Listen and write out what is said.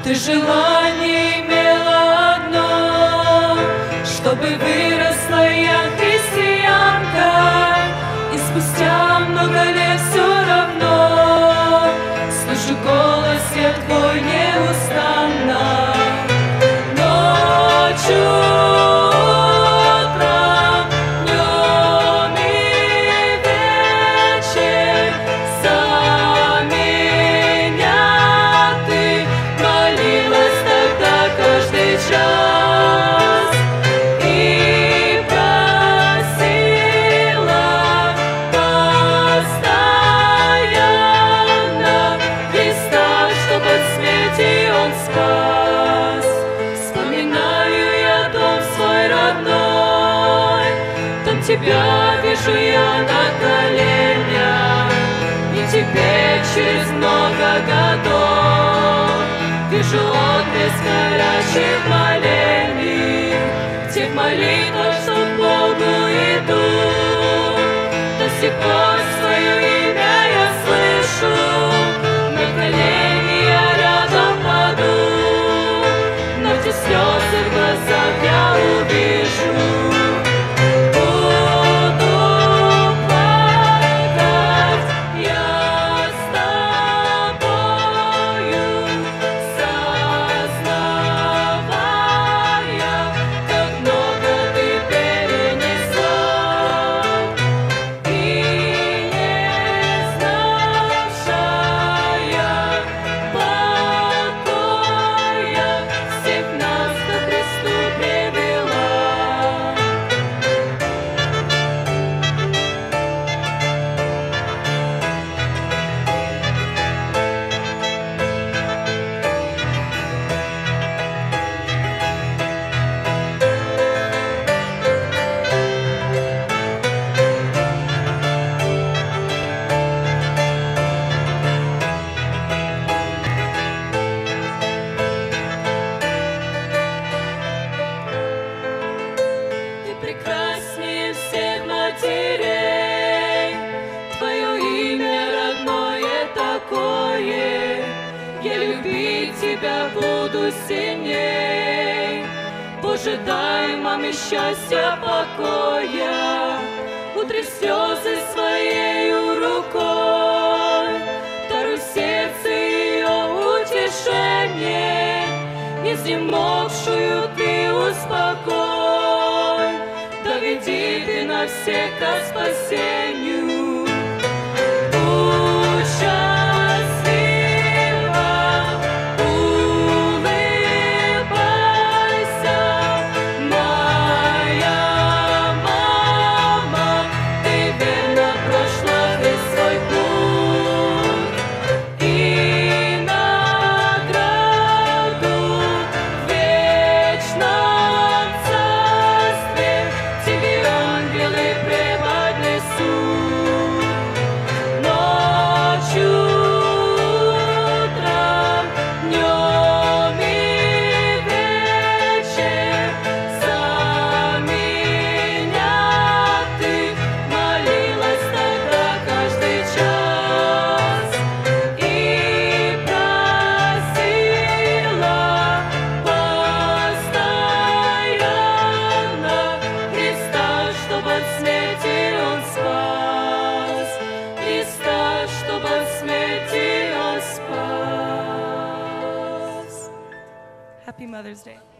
Ты желание имела одно, чтобы выросла я христианка, и спустя много лет все равно слышу голос я твой неустанно. Ночью, утром, днем и вечер за меня ты молилась тогда каждый час и просила постоянно Христа, чтобы от смерти Он спас. Вспоминаю я дом свой родной, там тебя вижу я на коленях, и теперь через много годов вижу отблеск горячих молений, тех молитвах, что к Богу иду. До сих пор свое имя я слышу, на колени я рядом паду, но те слезы в глазах я увижу. Буду плакать я с тобою, сознавая, как много ты перенесла, и не знавшая покоя всех нас ко Христу привела. Ты прекраснее всех матерей, твое имя родное такое, я любить тебя буду сильней. Боже, дай маме счастья, покоя, утри слезы своею рукой, даруй сердце ее утешение, изнемогшую ты успокой, доведи ты навсех ко спасению. Будь счастлива, улыбайся, моя мама, ты верно прошла весь свой путь, и награду в вечном царстве тебе ангелы преподнесут. Ночью, утром, днем и вечер за меня ты молилась тогда каждый час и просила постоянно Христа, чтобы от смерти Он спас, Христа, чтобы от смерти Он спас. Happy Mother's Day.